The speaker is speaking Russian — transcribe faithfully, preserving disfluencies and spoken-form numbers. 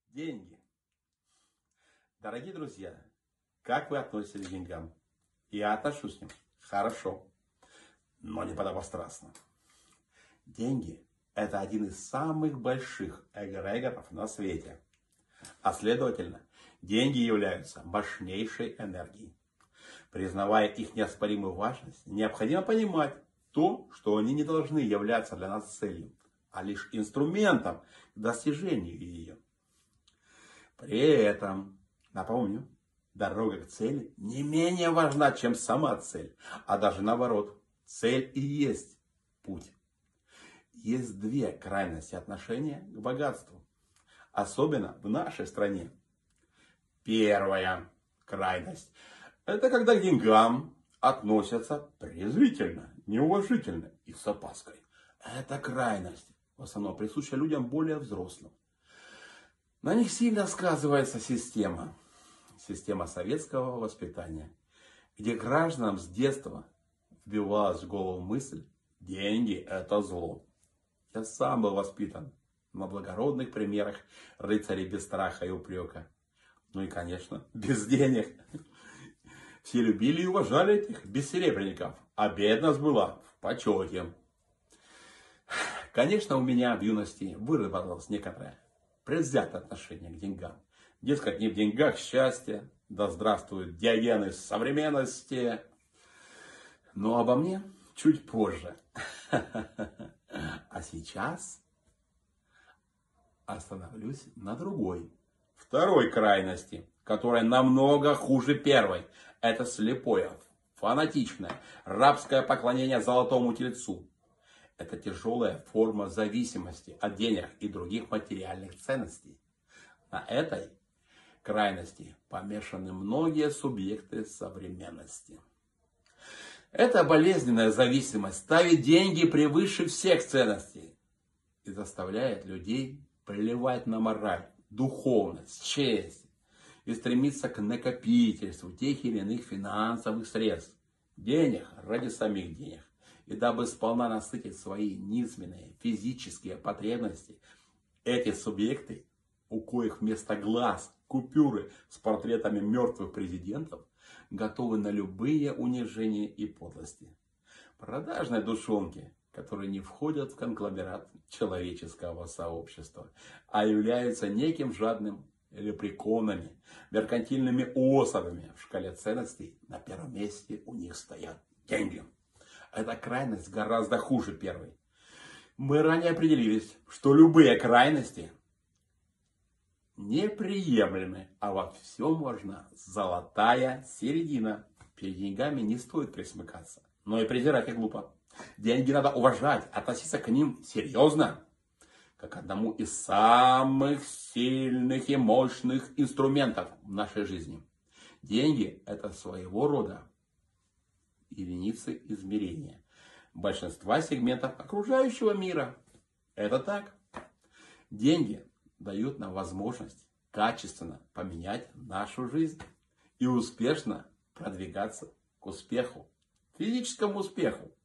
Деньги. Дорогие друзья, как вы относитесь к деньгам? Я отношусь к ним хорошо, но не подобострастно. Деньги – это один из самых больших эгрегоров на свете. А следовательно, деньги являются мощнейшей энергией. Признавая их неоспоримую важность, необходимо понимать то, что они не должны являться для нас целью, а лишь инструментом к достижению ее. При этом, напомню, дорога к цели не менее важна, чем сама цель, а даже наоборот, цель и есть путь. Есть две крайности отношения к богатству, особенно в нашей стране. Первая крайность – это когда к деньгам относятся презрительно, неуважительно и с опаской. Эта крайность в основном присуща людям более взрослым. На них сильно сказывается система, система советского воспитания, где гражданам с детства вбивалась в голову мысль: деньги – это зло. Я сам был воспитан на благородных примерах рыцарей без страха и упрека. Ну и, конечно, без денег. Все любили и уважали этих бессеребренников, а бедность была в почете. Конечно, у меня в юности выработалось некоторое предвзятое отношение к деньгам. Дескать, не в деньгах счастье, да здравствуют диогены современности. Но обо мне чуть позже. А сейчас остановлюсь на другой, второй крайности, которая намного хуже первой. Это слепое, фанатичное, рабское поклонение золотому тельцу. Это тяжелая форма зависимости от денег и других материальных ценностей. На этой крайности помешаны многие субъекты современности. Эта болезненная зависимость ставит деньги превыше всех ценностей и заставляет людей плевать на мораль, духовность, честь и стремиться к накопительству тех или иных финансовых средств, денег ради самих денег. И дабы сполна насытить свои низменные физические потребности, эти субъекты, у коих вместо глаз купюры с портретами мертвых президентов, готовы на любые унижения и подлости. Продажные душонки, которые не входят в конгломерат человеческого сообщества, а являются неким жадным лепреконами, меркантильными особами. В шкале ценностей на первом месте у них стоят деньги. Эта крайность гораздо хуже первой. Мы ранее определились, что любые крайности неприемлемы, а во всем важна золотая середина. Перед деньгами не стоит присмыкаться, но и презирать их глупо. Деньги надо уважать, относиться к ним серьезно, как к одному из самых сильных и мощных инструментов в нашей жизни. Деньги – это своего рода единицы измерения большинства сегментов окружающего мира. Это так. Деньги дают нам возможность качественно поменять нашу жизнь и успешно продвигаться к успеху, физическому успеху.